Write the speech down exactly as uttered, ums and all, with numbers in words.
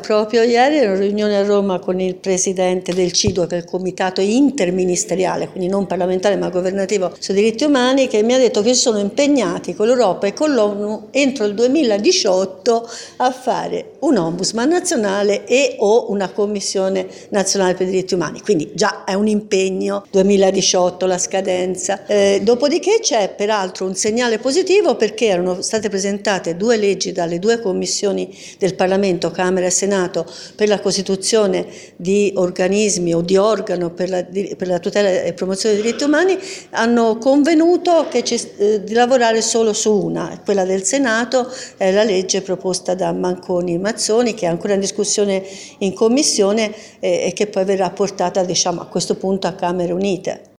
proprio ieri ero in riunione a Roma con il presidente del CIDO, che è il comitato interministeriale, quindi non parlamentare ma governativo sui diritti umani, che mi ha detto che sono impegnati con l'Europa e con l'ONU entro il duemiladiciotto a fare un ombudsman nazionale e o una commissione nazionale per i diritti umani, quindi già è un impegno, duemiladiciotto la scadenza. Eh, dopodiché c'è peraltro un segnale positivo, perché erano state presentate due leggi dalle due commissioni del Parlamento, Camera e Senato, per la costituzione di organismi o di organo per la, per la tutela e promozione dei diritti umani. Hanno convenuto che eh, di lavorare solo su una, quella del Senato, è la legge proposta da Manconi e Mazzoni, che è ancora in discussione in commissione eh, e che poi verrà portata, diciamo, a questo punto a Camere Unite.